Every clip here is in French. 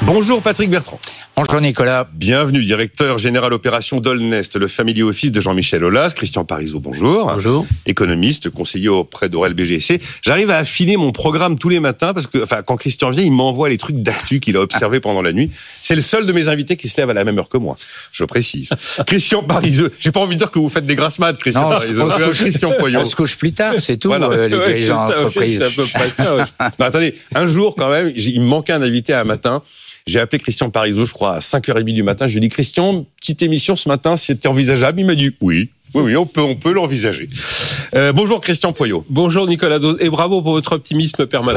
Bonjour Patrick Bertrand. Bonjour Nicolas. Bienvenue, directeur général opération d'Olnest, le family office de Jean-Michel Aulas. Christian Parizeau, bonjour. Bonjour. Économiste, conseiller auprès d'Aurel BGC. J'arrive à affiner mon programme tous les matins parce que, quand Christian vient, il m'envoie les trucs d'actu qu'il a observés pendant la nuit. C'est le seul de mes invités qui se lève à la même heure que moi. Je précise. Christian Parizeau. J'ai pas envie de dire que vous faites des grasses maths, Christian Parizeau. Christian Poyot. On se couche plus tard, c'est tout, voilà. Les dirigeants d'entreprise. C'est à peu près ça. Ouais. Non, attendez, un jour quand même, il me manquait un invité un matin. J'ai appelé Christian Parizeau, je crois, à 5h30 du matin. Je lui ai dit, Christian, petite émission ce matin, c'était envisageable. Il m'a dit, oui, on peut l'envisager. Bonjour Christian Poyot. Bonjour Nicolas Dose, et bravo pour votre optimisme permanent.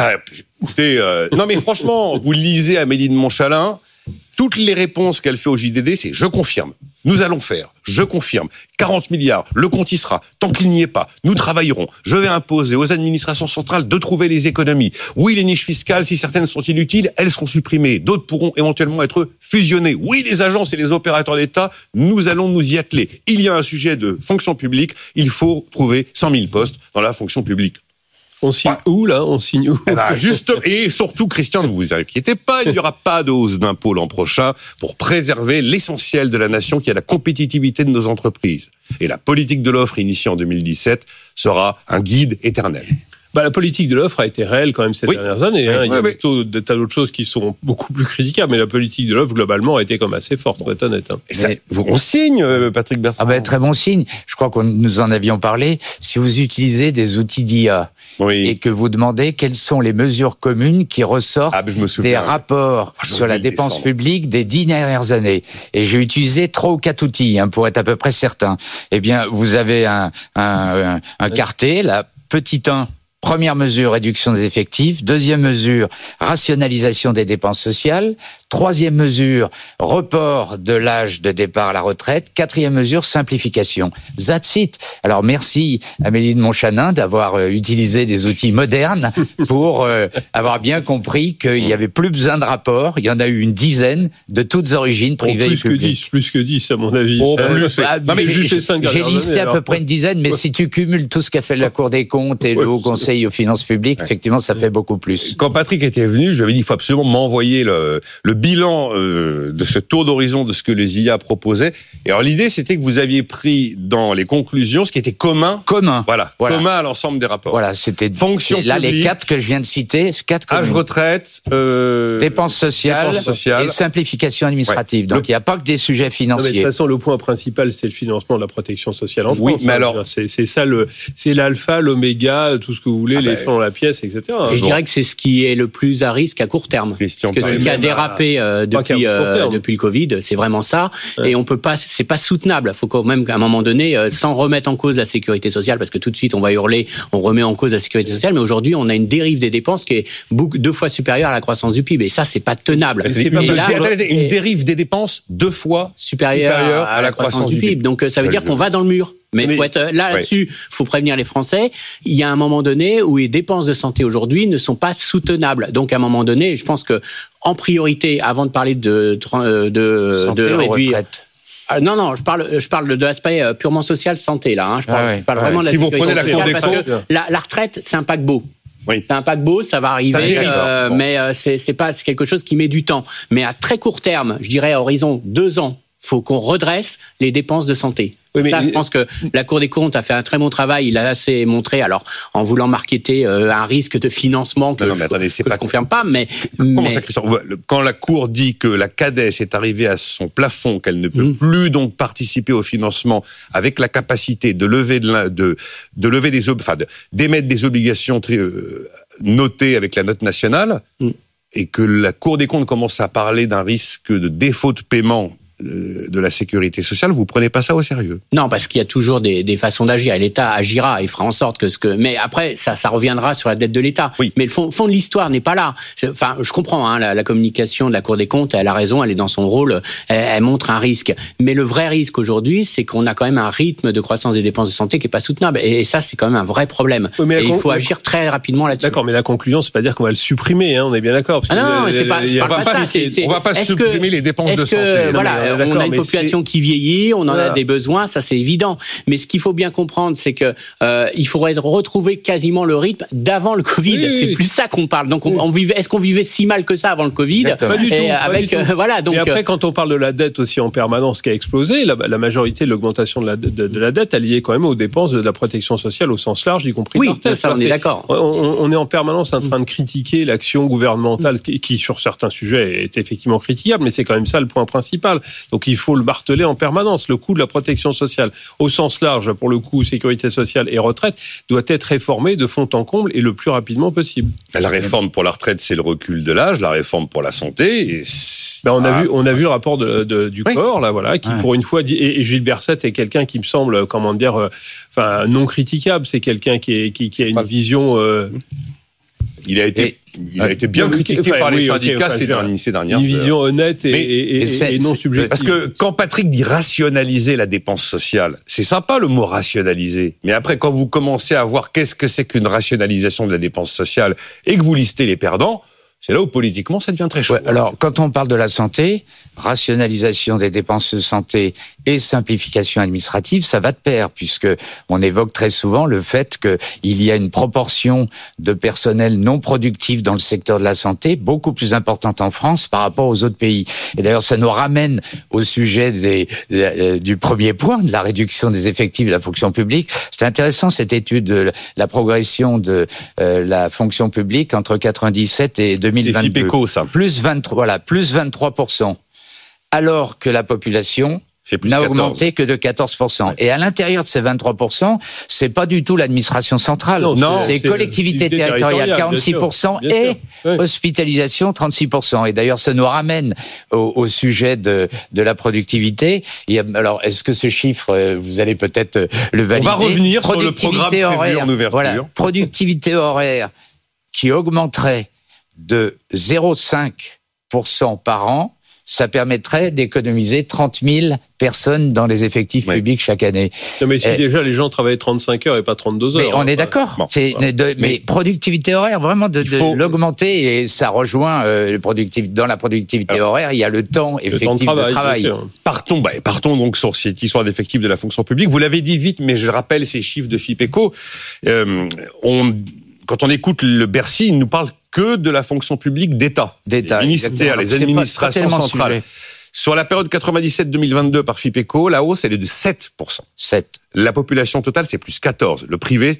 Non mais franchement, vous lisez Amélie de Montchalin, toutes les réponses qu'elle fait au JDD, c'est « je confirme ». Nous allons faire, je confirme, 40 milliards, le compte y sera. Tant qu'il n'y est pas, nous travaillerons. Je vais imposer aux administrations centrales de trouver les économies. Oui, les niches fiscales, si certaines sont inutiles, elles seront supprimées. D'autres pourront éventuellement être fusionnées. Oui, les agences et les opérateurs d'État, nous allons nous y atteler. Il y a un sujet de fonction publique, il faut trouver 100 000 postes dans la fonction publique. On signe où, là ? On signe où ? Et surtout, Christian, ne vous inquiétez pas, il n'y aura pas de hausse d'impôts l'an prochain pour préserver l'essentiel de la nation qui est la compétitivité de nos entreprises. Et la politique de l'offre initiée en 2017 sera un guide éternel. La politique de l'offre a été réelle quand même ces dernières années. Il y a plutôt des tas d'autres choses qui sont beaucoup plus critiquables, mais la politique de l'offre, globalement, a été quand même assez forte, pour être honnête. Et ça, on signe, Patrick Bertrand. Très bon signe. Je crois que nous en avions parlé. Si vous utilisez des outils d'IA et que vous demandez quelles sont les mesures communes qui ressortent des rapports sur la dépense publique des 10 dernières années, et j'ai utilisé 3 ou 4 outils pour être à peu près certain, eh bien, vous avez un quartet, là, petit 1, première mesure, réduction des effectifs. Deuxième mesure, rationalisation des dépenses sociales. Troisième mesure, report de l'âge de départ à la retraite. Quatrième mesure, simplification. That's it. Alors merci Amélie de Montchalin d'avoir utilisé des outils modernes pour avoir bien compris qu'il n'y avait plus besoin de rapport. Il y en a eu une dizaine de toutes origines, privées et publiques. Plus que 10 à mon avis. J'ai listé à peu près une dizaine, mais si tu cumules tout ce qu'a fait la Cour des comptes et le Haut Conseil aux finances publiques, effectivement, ça fait beaucoup plus. Quand Patrick était venu, je lui avais dit, il faut absolument m'envoyer le bilan de ce tour d'horizon de ce que les IA proposaient. Et alors, l'idée, c'était que vous aviez pris dans les conclusions ce qui était commun. Voilà. Commun à l'ensemble des rapports. Voilà, c'était fonction là publique, les 4 que je viens de citer, 4 âge retraite, dépenses sociales et simplification administrative. Donc, il n'y a pas que des sujets financiers. De toute façon, le point principal, c'est le financement de la protection sociale en France. Oui, mais alors, c'est ça c'est l'alpha, l'oméga, tout ce que vous voulez, les fonds dans la pièce, etc. Et je dirais que c'est ce qui est le plus à risque à court terme. Parce que ce qui a dérapé depuis le Covid, c'est vraiment ça. Ouais. Et on peut pas, c'est pas soutenable. Il faut quand même qu'à un moment donné, sans remettre en cause la sécurité sociale, parce que tout de suite on va hurler, on remet en cause la sécurité sociale, mais aujourd'hui on a une dérive des dépenses qui est 2 fois supérieure à la croissance du PIB. Et ça, c'est pas tenable. Une dérive des dépenses 2 fois supérieure à la croissance du PIB. Donc ça veut dire qu'on va dans le mur. Mais faut être là-dessus, faut prévenir les Français. Il y a un moment donné où les dépenses de santé aujourd'hui ne sont pas soutenables. Donc à un moment donné, je pense que en priorité, avant de parler de réduire. Non, je parle de l'aspect purement social, santé là. Je parle vraiment de la sécurité sociale. Si vous prenez la Cour des comptes, la retraite, c'est un paquebot. Oui. C'est un paquebot, ça va arriver, mais c'est quelque chose qui met du temps. Mais à très court terme, je dirais à horizon 2 ans, faut qu'on redresse les dépenses de santé. Oui, ça, je pense que la Cour des comptes a fait un très bon travail. Il a assez montré, alors en voulant marketer un risque de financement que je ne confirme pas. Mais comment ça, Christian ? Quand la Cour dit que la CADES est arrivée à son plafond, qu'elle ne peut plus donc participer au financement avec la capacité de lever d'émettre des obligations notées avec la note nationale, et que la Cour des comptes commence à parler d'un risque de défaut de paiement de la sécurité sociale, vous prenez pas ça au sérieux? Non, parce qu'il y a toujours des façons d'agir. Et l'État agira et fera en sorte mais après, ça reviendra sur la dette de l'État. Oui. Mais le fond de l'histoire n'est pas là. Enfin, je comprends, la communication de la Cour des comptes, elle a raison, elle est dans son rôle, elle montre un risque. Mais le vrai risque aujourd'hui, c'est qu'on a quand même un rythme de croissance des dépenses de santé qui est pas soutenable. Et ça, c'est quand même un vrai problème. Oui, et il faut agir très rapidement là-dessus. D'accord, mais la conclusion, c'est pas dire qu'on va le supprimer, on est bien d'accord. On va pas supprimer les dépenses de santé. Voilà. on a une population qui vieillit, on en a des besoins, ça c'est évident. Mais ce qu'il faut bien comprendre, c'est que il faudrait retrouver quasiment le rythme d'avant le Covid. C'est plus ça qu'on parle. Donc est-ce qu'on vivait si mal que ça avant le Covid? Pas du tout. Voilà. Donc. Et après, quand on parle de la dette aussi en permanence qui a explosé, la majorité de l'augmentation de la dette, elle est liée quand même aux dépenses de la protection sociale au sens large, y compris oui, l'Artes. Ça, on est d'accord. On est en permanence en train de critiquer l'action gouvernementale qui, sur certains sujets, est effectivement critiquable, mais c'est quand même ça le point principal. Donc il faut le marteler en permanence. Le coût de la protection sociale, au sens large, pour le coup, sécurité sociale et retraite, doit être réformé de fond en comble et le plus rapidement possible. La réforme pour la retraite, c'est le recul de l'âge. La réforme pour la santé... on a vu le rapport du corps, là, voilà, qui pour une fois dit, et Gilles Berset est quelqu'un qui me semble, non critiquable. C'est quelqu'un qui a une vision. Il a été bien critiqué par les syndicats ces dernières. Une vision honnête et non subjective. Parce que quand Patrick dit rationaliser la dépense sociale, c'est sympa le mot rationaliser. Mais après, quand vous commencez à voir qu'est-ce que c'est qu'une rationalisation de la dépense sociale et que vous listez les perdants, c'est là où politiquement ça devient très chaud. Alors, quand on parle de la santé, rationalisation des dépenses de santé et simplification administrative, ça va de pair, puisque on évoque très souvent le fait qu'il y a une proportion de personnel non productif dans le secteur de la santé beaucoup plus importante en France par rapport aux autres pays. Et d'ailleurs, ça nous ramène au sujet du premier point, de la réduction des effectifs de la fonction publique. C'est intéressant cette étude de la progression de la fonction publique entre 97 et 2022. C'est FIPECO, ça. Plus 23%. Alors que la population n'a augmenté que de 14%. Ouais. Et à l'intérieur de ces 23%, c'est pas du tout l'administration centrale. Non, c'est collectivité territoriale 46% et hospitalisation 36%. Et d'ailleurs, ça nous ramène au sujet de la productivité. Alors, est-ce que ce chiffre, vous allez peut-être le valider? On va revenir sur le programme prévu en ouverture. Voilà, productivité horaire qui augmenterait de 0,5% par an, ça permettrait d'économiser 30 000 personnes dans les effectifs publics chaque année. Non, mais si déjà les gens travaillaient 35 heures et pas 32 heures. Mais on est d'accord. Bon, mais productivité horaire, vraiment de l'augmenter, et ça rejoint dans la productivité horaire, il y a le temps effectif de travail. Partons donc sur cette histoire d'effectifs de la fonction publique. Vous l'avez dit vite, mais je rappelle ces chiffres de FIPECO. Quand on écoute le Bercy, il nous parle que de la fonction publique d'État. Les ministères, les administrations centrales. Sur la période 97-2022 par FIPECO, la hausse, elle est de 7%. 7. La population totale, c'est plus 14. Le privé,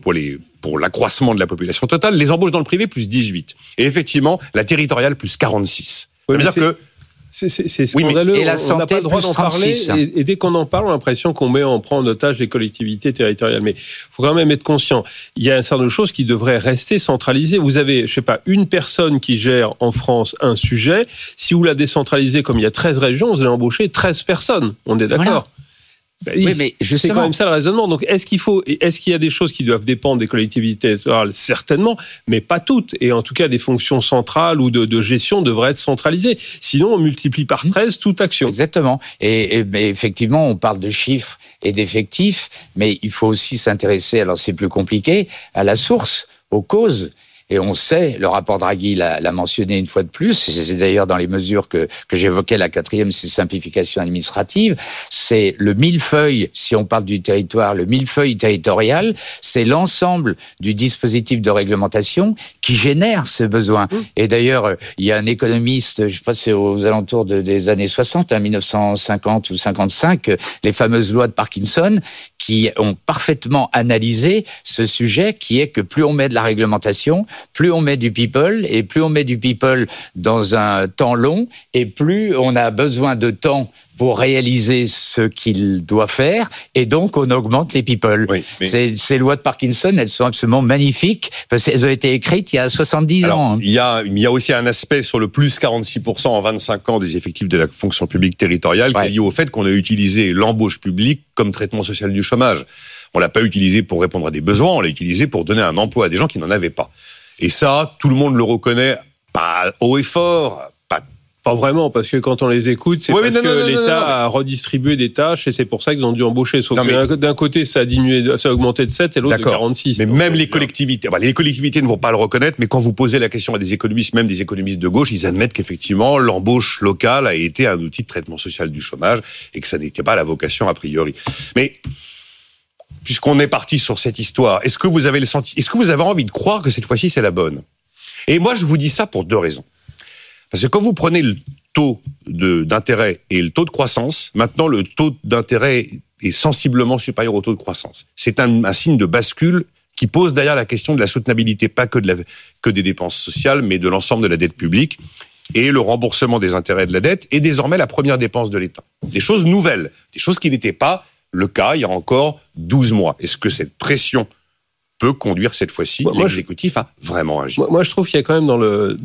pour l'accroissement de la population totale, les embauches dans le privé, plus 18. Et effectivement, la territoriale, plus 46. Ça veut dire que c'est scandaleux. Et la santé, on n'a pas le droit d'en parler. Et dès qu'on en parle, on a l'impression qu'on prend en otage les collectivités territoriales. Mais il faut quand même être conscient. Il y a un certain nombre de choses qui devraient rester centralisées. Vous avez, une personne qui gère en France un sujet. Si vous la décentralisez, comme il y a 13 régions, vous allez embaucher 13 personnes. On est d'accord? Voilà. Oui, mais c'est quand même ça le raisonnement. Donc, est-ce qu'il y a des choses qui doivent dépendre des collectivités territoriales? Certainement, mais pas toutes. Et en tout cas, des fonctions centrales ou de gestion devraient être centralisées. Sinon, on multiplie par 13 toute action. Exactement. Mais effectivement, on parle de chiffres et d'effectifs, mais il faut aussi s'intéresser, alors c'est plus compliqué, à la source, aux causes. Et on sait, le rapport Draghi l'a mentionné une fois de plus, c'est d'ailleurs dans les mesures que j'évoquais, la 4e, c'est simplification administrative, c'est le millefeuille, si on parle du territoire, le millefeuille territorial, c'est l'ensemble du dispositif de réglementation qui génère ce besoin. Et d'ailleurs, il y a un économiste, je sais pas, c'est aux alentours des années 60, 1950 ou 55, les fameuses lois de Parkinson, qui ont parfaitement analysé ce sujet, qui est que plus on met de la réglementation, plus on met du people, et plus on met du people dans un temps long, et plus on a besoin de temps pour réaliser ce qu'il doit faire, et donc on augmente les people. Oui, ces lois de Parkinson, elles sont absolument magnifiques, parce qu'elles ont été écrites il y a 70 ans. Il y a aussi un aspect sur le plus 46% en 25 ans des effectifs de la fonction publique territoriale, qui est lié au fait qu'on a utilisé l'embauche publique comme traitement social du chômage. On l'a pas utilisé pour répondre à des besoins, on l'a utilisé pour donner un emploi à des gens qui n'en avaient pas. Et ça, tout le monde le reconnaît, pas haut et fort, Pas vraiment, parce que quand on les écoute, c'est parce que l'État a redistribué des tâches et c'est pour ça qu'ils ont dû embaucher. Sauf que d'un côté, ça a diminué, ça a augmenté de 7 et l'autre de 46. Mais même les collectivités ne vont pas le reconnaître, mais quand vous posez la question à des économistes, même des économistes de gauche, ils admettent qu'effectivement, l'embauche locale a été un outil de traitement social du chômage et que ça n'était pas la vocation a priori. Mais, puisqu'on est parti sur cette histoire, est-ce que vous avez envie de croire que cette fois-ci, c'est la bonne? Et moi, je vous dis ça pour 2 raisons. Parce que quand vous prenez le taux d'intérêt et le taux de croissance, maintenant le taux d'intérêt est sensiblement supérieur au taux de croissance. C'est un signe de bascule qui pose derrière la question de la soutenabilité, pas que des dépenses sociales, mais de l'ensemble de la dette publique. Et le remboursement des intérêts de la dette est désormais la première dépense de l'État. Des choses nouvelles, des choses qui n'étaient pas le cas il y a encore 12 mois. Est-ce que cette pression peut conduire cette fois-ci l'exécutif à vraiment agir? Moi, je trouve qu'il y a quand même dans le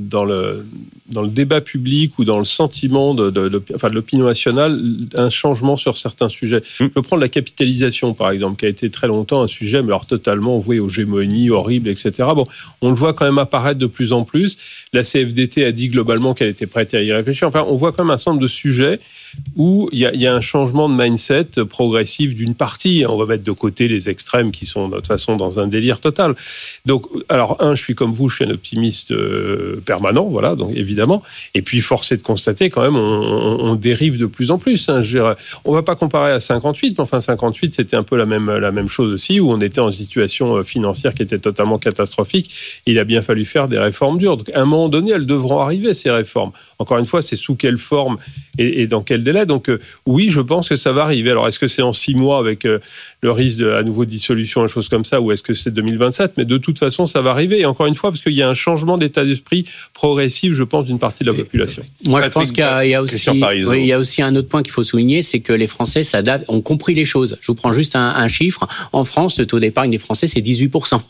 débat public ou dans le sentiment de l'opinion nationale un changement sur certains sujets. Je peux prendre la capitalisation, par exemple, qui a été très longtemps un sujet, mais alors totalement voué aux gémonies horribles, etc. Bon, on le voit quand même apparaître de plus en plus. La CFDT a dit globalement qu'elle était prête à y réfléchir. Enfin, on voit quand même un certain nombre de sujets où il y a un changement de mindset progressif d'une partie. On va mettre de côté les extrêmes qui sont de toute façon dans un délire total. Donc, alors, je suis comme vous, je suis un optimiste permanent, voilà, donc évidemment. Et puis, force est de constater quand même, on dérive de plus en plus. Hein. On va pas comparer à 58, mais enfin, 58, c'était un peu la même chose aussi, où on était en situation financière qui était totalement catastrophique. Il a bien fallu faire des réformes dures. Donc, à un moment donné, elles devront arriver, ces réformes. Encore une fois, c'est sous quelle forme et dans quel délai. Donc, oui, je pense que ça va arriver. Alors, est-ce que c'est en 6 mois avec le risque de à nouveau dissolution, et choses comme ça, ou est-ce que c'est 2027? Mais de toute façon, ça va arriver. Et encore une fois, parce qu'il y a un changement d'état d'esprit progressif, je pense, d'une partie de la population. Moi, je pense qu'il y a aussi un autre point qu'il faut souligner, c'est que les Français ont compris les choses. Je vous prends juste un chiffre. En France, le taux d'épargne des Français, c'est 18%.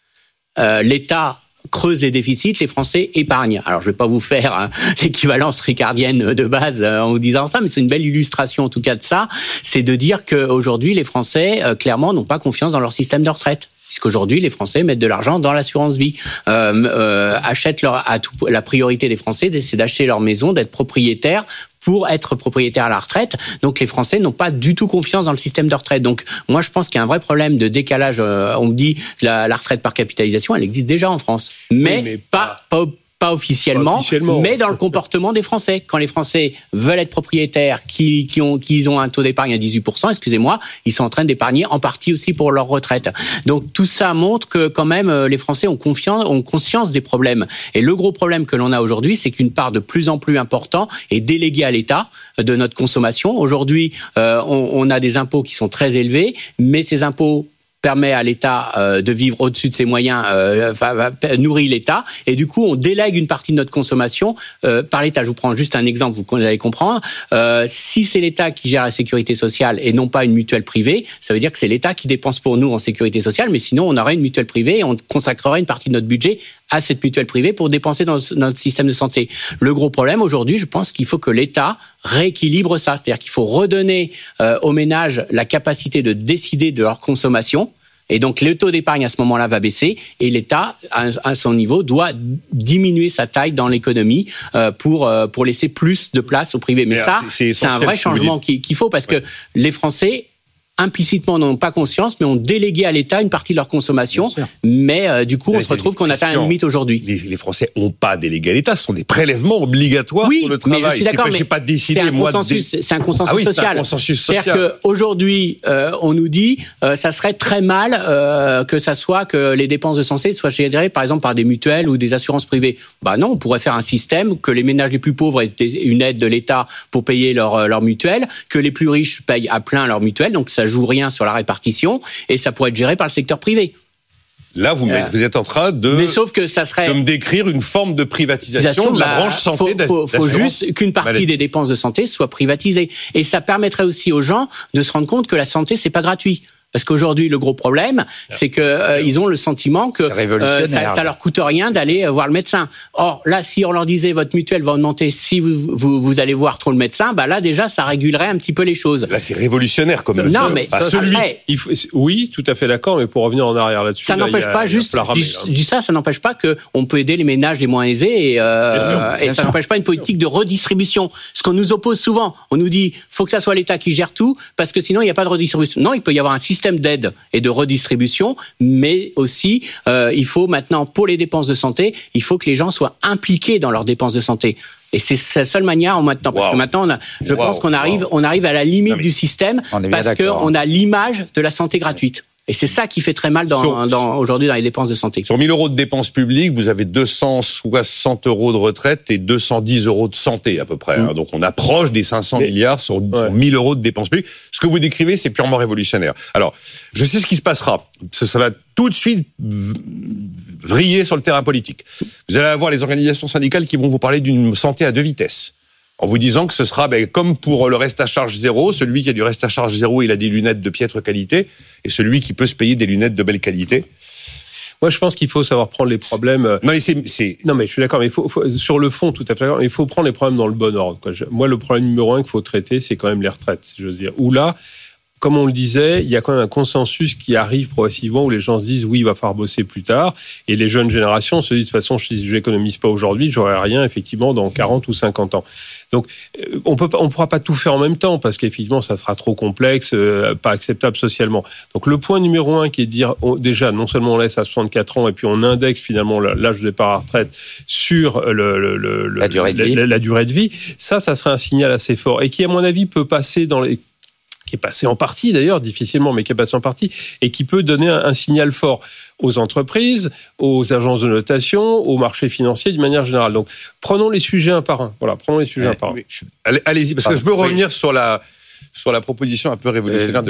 L'État creuse les déficits, les Français épargnent. Alors, je vais pas vous faire l'équivalence ricardienne de base en vous disant ça, mais c'est une belle illustration en tout cas de ça. C'est de dire qu'aujourd'hui, les Français, clairement, n'ont pas confiance dans leur système de retraite. Puisqu'aujourd'hui, les Français mettent de l'argent dans l'assurance vie, achètent la priorité des Français, c'est d'acheter leur maison, d'être propriétaire pour être propriétaire à la retraite. Donc, les Français n'ont pas du tout confiance dans le système de retraite. Donc, moi, je pense qu'il y a un vrai problème de décalage. On me dit que la retraite par capitalisation, elle existe déjà en France. Mais pas officiellement, mais dans le comportement des Français. Quand les Français veulent être propriétaires, qu'ils ont un taux d'épargne à 18%, excusez-moi, ils sont en train d'épargner en partie aussi pour leur retraite. Donc tout ça montre que quand même les Français ont conscience des problèmes. Et le gros problème que l'on a aujourd'hui, c'est qu'une part de plus en plus importante est déléguée à l'État de notre consommation. Aujourd'hui, on a des impôts qui sont très élevés, mais ces impôts permet à l'État de vivre au-dessus de ses moyens, nourrit l'État, et du coup, on délègue une partie de notre consommation par l'État. Je vous prends juste un exemple, vous allez comprendre. Si c'est l'État qui gère la sécurité sociale et non pas une mutuelle privée, ça veut dire que c'est l'État qui dépense pour nous en sécurité sociale, mais sinon, on aurait une mutuelle privée et on consacrerait une partie de notre budget à cette mutuelle privée pour dépenser dans notre système de santé. Le gros problème aujourd'hui, je pense qu'il faut que l'État rééquilibre ça. C'est-à-dire qu'il faut redonner aux ménages la capacité de décider de leur consommation. Et donc, le taux d'épargne à ce moment-là va baisser et l'État, à son niveau, doit diminuer sa taille dans l'économie pour laisser plus de place au privé. Mais ça, c'est un vrai changement qu'il faut parce que les Français implicitement n'ont pas conscience, mais ont délégué à l'État une partie de leur consommation. Mais du coup, on se retrouve qu'on atteint une limite aujourd'hui. Les Français n'ont pas délégué à l'État, ce sont des prélèvements obligatoires sur le travail. Mais je suis d'accord, mais pas décidé, c'est un consensus social. C'est un consensus social. C'est-à-dire qu'aujourd'hui, on nous dit ça serait très mal que les dépenses de santé soient gérées, par exemple, par des mutuelles ou des assurances privées. Bah non, on pourrait faire un système que les ménages les plus pauvres aient une aide de l'État pour payer leur mutuelle, que les plus riches payent à plein leur mutuelle, donc ça joue rien sur la répartition et ça pourrait être géré par le secteur privé. Là, vous êtes en train de me décrire une forme de privatisation de la branche santé. Faut juste qu'une partie des dépenses de santé soit privatisée. Et ça permettrait aussi aux gens de se rendre compte que la santé, c'est pas gratuit. Parce qu'aujourd'hui, le gros problème, c'est que ils ont le sentiment que ça leur coûte rien d'aller voir le médecin. Or, là, si on leur disait votre mutuelle va augmenter si vous allez voir trop le médecin, bah là déjà, ça régulerait un petit peu les choses. Là, c'est révolutionnaire comme non, mais oui, tout à fait d'accord, mais pour revenir en arrière là-dessus, ça n'empêche pas juste. Je dis ça n'empêche pas que on peut aider les ménages les moins aisés et ça n'empêche pas une politique de redistribution. Ce qu'on nous oppose souvent, on nous dit faut que ça soit l'État qui gère tout parce que sinon il n'y a pas de redistribution. Non, il peut y avoir un système d'aide et de redistribution, mais aussi il faut maintenant pour les dépenses de santé, il faut que les gens soient impliqués dans leurs dépenses de santé. Et c'est la seule manière maintenant, parce que maintenant, je pense qu'on arrive à la limite du système parce qu'on a l'image de la santé gratuite. Et c'est ça qui fait très mal aujourd'hui dans les dépenses de santé. Sur 1 000 € de dépenses publiques, vous avez 260 € de retraite et 210 € de santé à peu près. Hein. Donc on approche des 500 milliards sur 1 000 € de dépenses publiques. Ce que vous décrivez, c'est purement révolutionnaire. Alors, je sais ce qui se passera. Ça va tout de suite vriller sur le terrain politique. Vous allez avoir les organisations syndicales qui vont vous parler d'une santé à 2 vitesses. En vous disant que ce sera comme pour le reste à charge zéro, celui qui a du reste à charge zéro, il a des lunettes de piètre qualité, et celui qui peut se payer des lunettes de belle qualité. Moi, je pense qu'il faut savoir prendre les problèmes. Non, mais Non, mais je suis d'accord. Mais sur le fond, tout à fait d'accord. Il faut prendre les problèmes dans le bon ordre. Moi, le problème numéro 1 qu'il faut traiter, c'est quand même les retraites, si j'ose dire. Où là, comme on le disait, il y a quand même un consensus qui arrive progressivement où les gens se disent oui, il va falloir bosser plus tard. Et les jeunes générations se disent de toute façon, si je n'économise pas aujourd'hui, j'aurai rien effectivement dans 40 ou 50 ans. Donc, on pourra pas tout faire en même temps parce qu'effectivement, ça sera trop complexe, pas acceptable socialement. Donc, le point numéro 1 qui est de dire déjà, non seulement on laisse à 64 ans et puis on indexe finalement l'âge de départ à la retraite sur la durée de vie, ça serait un signal assez fort et qui, à mon avis, peut passer qui est passé en partie d'ailleurs, difficilement, mais qui est passé en partie, et qui peut donner un signal fort aux entreprises, aux agences de notation, aux marchés financiers d'une manière générale. Donc, prenons les sujets un par un. Voilà, prenons les sujets un par un. Allez-y, parce que je veux revenir sur la proposition un peu révolutionnaire.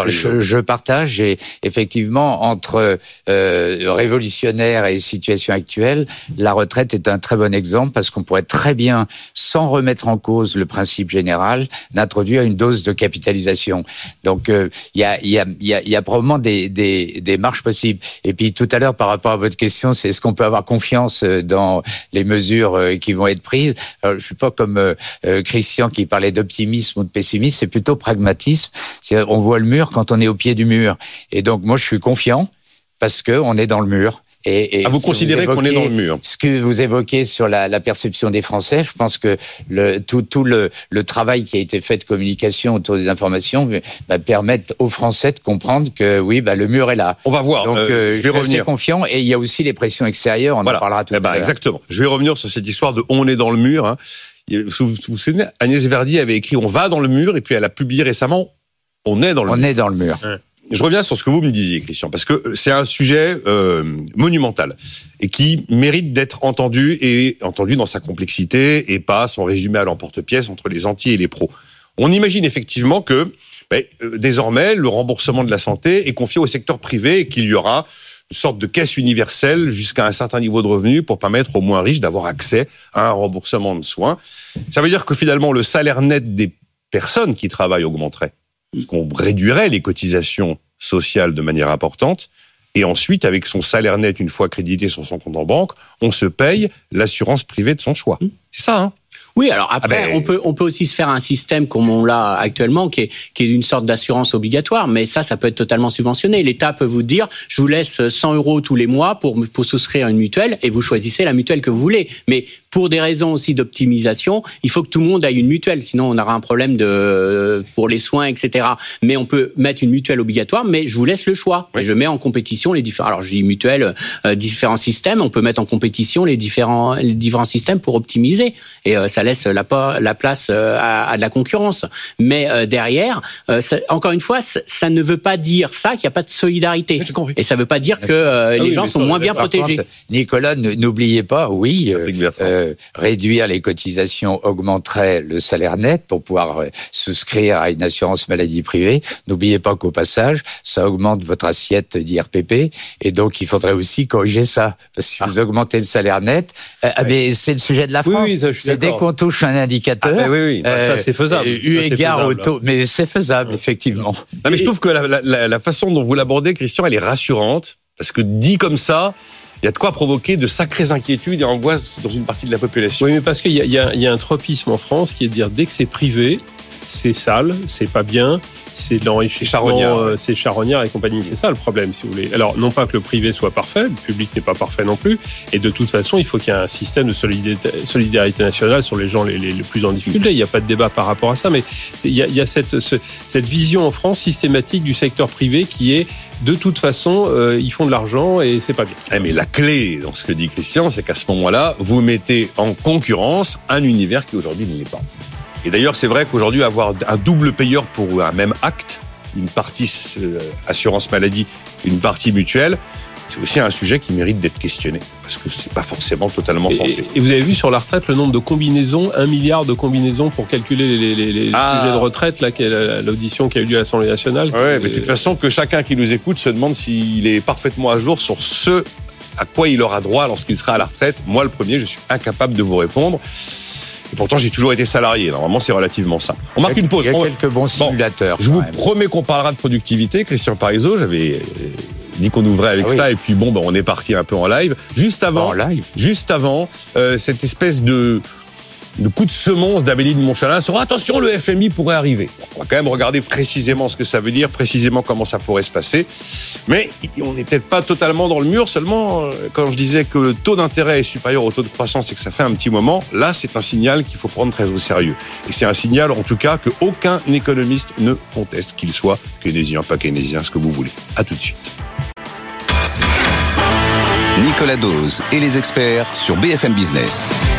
Je partage et effectivement entre révolutionnaire et situation actuelle, la retraite est un très bon exemple parce qu'on pourrait très bien, sans remettre en cause le principe général, d'introduire une dose de capitalisation. Donc il y a probablement des marches possibles. Et puis tout à l'heure, par rapport à votre question, c'est est-ce qu'on peut avoir confiance dans les mesures qui vont être prises. Alors, je suis pas comme Christian qui parlait d'optimisme ou de pessimisme, c'est plutôt pragmatisme. On voit le mur quand on est au pied du mur. Et donc, moi, je suis confiant parce qu'on est dans le mur. Et vous considérez qu'on est dans le mur. Ce que vous évoquez sur la perception des Français, je pense que tout le travail qui a été fait de communication autour des informations va permettre aux Français de comprendre que oui, le mur est là. On va voir. Donc, je vais revenir. Confiant. Et il y a aussi les pressions extérieures. On en parlera tout à l'heure. Exactement. Je vais revenir sur cette histoire de on est dans le mur. Hein. Vous vous souvenez, Agnès Verdier avait écrit « On va dans le mur » et puis elle a publié récemment « On est dans le mur ». On est dans le mur. Je reviens sur ce que vous me disiez, Christian, parce que c'est un sujet monumental et qui mérite d'être entendu dans sa complexité et pas son résumé à l'emporte-pièce entre les entiers et les pros. On imagine effectivement que désormais, le remboursement de la santé est confié au secteur privé et qu'il y aura une sorte de caisse universelle jusqu'à un certain niveau de revenu pour permettre aux moins riches d'avoir accès à un remboursement de soins. Ça veut dire que finalement, le salaire net des personnes qui travaillent augmenterait. Parce qu'on réduirait les cotisations sociales de manière importante. Et ensuite, avec son salaire net, une fois crédité sur son compte en banque, on se paye l'assurance privée de son choix. C'est ça, hein ? Oui, alors après, on peut aussi se faire un système comme on l'a actuellement, qui est une sorte d'assurance obligatoire, mais ça peut être totalement subventionné. L'État peut vous dire, je vous laisse 100 € tous les mois pour souscrire une mutuelle, et vous choisissez la mutuelle que vous voulez. Mais pour des raisons aussi d'optimisation, il faut que tout le monde ait une mutuelle, sinon on aura un problème pour les soins, etc. Mais on peut mettre une mutuelle obligatoire, mais je vous laisse le choix. Oui. Et je mets en compétition les différents. Alors je dis mutuelle, différents systèmes. On peut mettre en compétition les différents systèmes pour optimiser. Et ça laisse la place à de la concurrence. Mais derrière, encore une fois, ça ne veut pas dire ça qu'il n'y a pas de solidarité. Et ça ne veut pas dire que les gens sont moins bien protégés. Contre, Nicolas, n'oubliez pas, réduire les cotisations augmenterait le salaire net pour pouvoir souscrire à une assurance maladie privée. N'oubliez pas qu'au passage, ça augmente votre assiette d'IRPP. Et donc, il faudrait aussi corriger ça. Parce que si vous augmentez le salaire net, mais c'est le sujet de la France. Oui, ça, je suis d'accord. touche un indicateur, oui. Ça c'est faisable. Eu égard au taux, mais c'est faisable effectivement. Non, mais je trouve que la façon dont vous l'abordez, Christian, elle est rassurante parce que dit comme ça, il y a de quoi provoquer de sacrées inquiétudes et angoisses dans une partie de la population. Oui, mais parce qu'il y a un tropisme en France qui est de dire dès que c'est privé, c'est sale, c'est pas bien, c'est de l'enrichissement, c'est charognard et compagnie. C'est ça le problème, si vous voulez. Alors, non pas que le privé soit parfait, le public n'est pas parfait non plus, et de toute façon, il faut qu'il y ait un système de solidarité nationale sur les gens les plus en difficulté. Il n'y a pas de débat par rapport à ça, mais il y a cette vision en France systématique du secteur privé qui est, de toute façon, ils font de l'argent et c'est pas bien. Mais la clé dans ce que dit Christian, c'est qu'à ce moment-là, vous mettez en concurrence un univers qui aujourd'hui n'y est pas. Et d'ailleurs, c'est vrai qu'aujourd'hui, avoir un double payeur pour un même acte, une partie assurance maladie, une partie mutuelle, c'est aussi un sujet qui mérite d'être questionné, parce que c'est pas forcément totalement sensé. Et vous avez vu sur la retraite le nombre de combinaisons, 1 milliard de combinaisons pour calculer les sujets de retraite, là, l'audition qui a eu lieu à l'Assemblée nationale. Oui, mais de toute façon, que chacun qui nous écoute se demande s'il est parfaitement à jour sur ce à quoi il aura droit lorsqu'il sera à la retraite. Moi, le premier, je suis incapable de vous répondre. Et pourtant, j'ai toujours été salarié. Normalement, c'est relativement simple. On marque une pause. Il y a quelques bons simulateurs. Je vous promets qu'on parlera de productivité. Christian Parizeau, j'avais dit qu'on ouvrait avec ça. Et puis, on est parti un peu en live. Juste avant, cette espèce de coup de semonce d'Amélie de Montchalin sur attention, le FMI pourrait arriver. On va quand même regarder précisément ce que ça veut dire, précisément comment ça pourrait se passer. Mais on n'est peut-être pas totalement dans le mur. Seulement, quand je disais que le taux d'intérêt est supérieur au taux de croissance et que ça fait un petit moment, là, c'est un signal qu'il faut prendre très au sérieux. Et c'est un signal, en tout cas, qu'aucun économiste ne conteste, qu'il soit keynésien, pas keynésien, ce que vous voulez. À tout de suite. Nicolas Dose et les experts sur BFM Business.